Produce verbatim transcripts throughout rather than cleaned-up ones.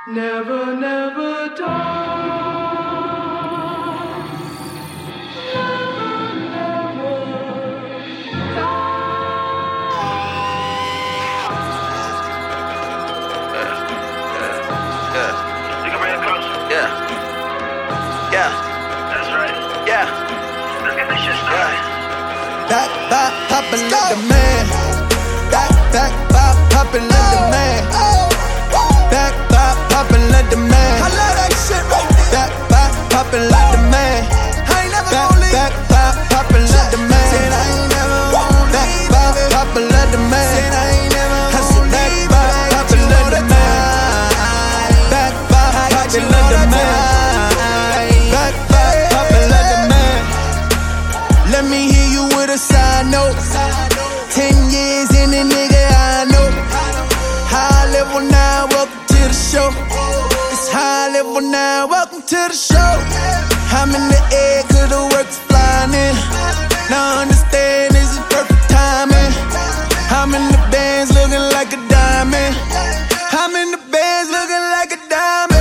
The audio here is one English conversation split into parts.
Never, never die. Never, never Yeah. You can bring it closer. Yeah. Yeah. That's right. Yeah. Let's get this shit started. Back, back, poppin' like the man. Back, back, pop, poppin' like the man. Back, pop, poppin' like the man. I love that shit right there. Back, pop, poppin' like the man. I ain't never back, leave. Back, pop, poppin' like the man. Said I ain't never gonna back, leave. Back, pop, poppin' like the man. Said I ain't never gonna back, leave. Pop, poppin' like the man. Back, pop, poppin' like the man. Back, pop, poppin' like the man. Let me hear you with a side note. Ten years in the nigga, I know. High level now, welcome to the show. It's high level now, welcome to the show. I'm in the air, cause the work's flying in. Now I understand this is perfect timing. I'm in the bands looking like a diamond. I'm in the bands looking like a diamond.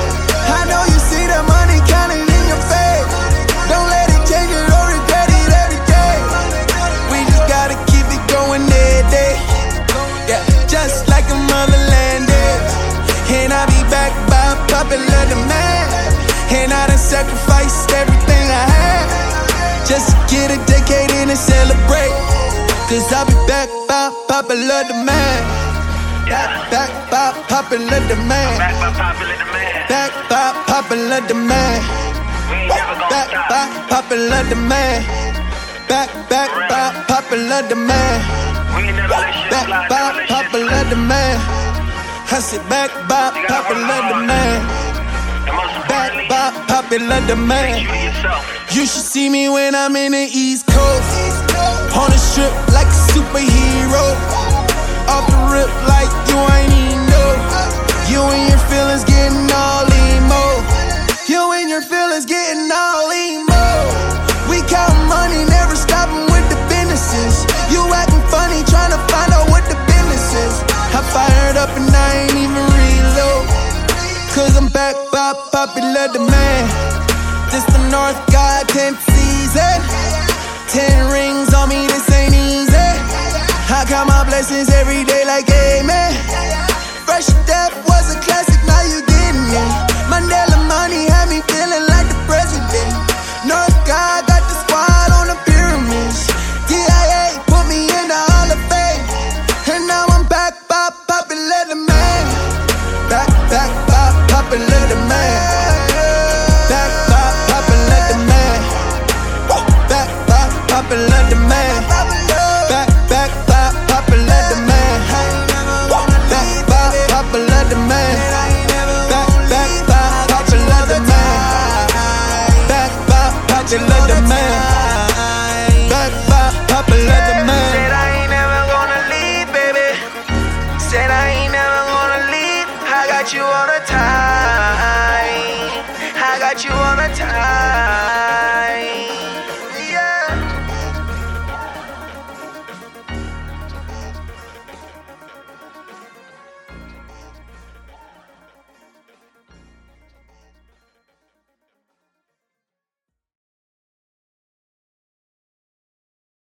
I know you see the money counting in your face. Don't let it change it or regret it every day. We just gotta keep it going every day. Yeah, just like a motherland is. And I be back by popular demand. And I done sacrificed everything I had just to get a decade in and celebrate. Cause I be back by popular demand. Back, back by popular demand. Back by popular demand. Back by popular demand. We ain't never gonna Back stop. by popular demand. Back, back by popular demand. We ain't never let shit Back slide. by Never let shit popular slide. demand. I said back by You gotta work popular hard. demand. And most Back importantly, by popular think demand. you to yourself. You should see me when I'm in the East Coast. On a strip like a superhero. Off the rip like you ain't even know. You and your feelings getting all emo. You and your feelings getting all emo. We count money, never stopping with the businesses. You acting funny, trying to find out what the business is. I fired up and I ain't even reload. Cause I'm back by popular demand. This the North God tenth season. Ten rings on me, this ain't easy. I count my blessings every day like amen. Fresh Death was a classic, now you getting it. Mandela money had me feeling like the president. North God got the squad on the pyramids. D I A put me in the Hall of Fame. And now I'm back by popular demand. Back, back by popular demand. Back by popular demand. Back by popular demand. Back, back by popular demand. Back by popular demand. Back, back by popular demand. Back by popular demand. Back by popular demand. Said I ain't never gonna leave, baby. Said I ain't never gonna leave. I got you all the time.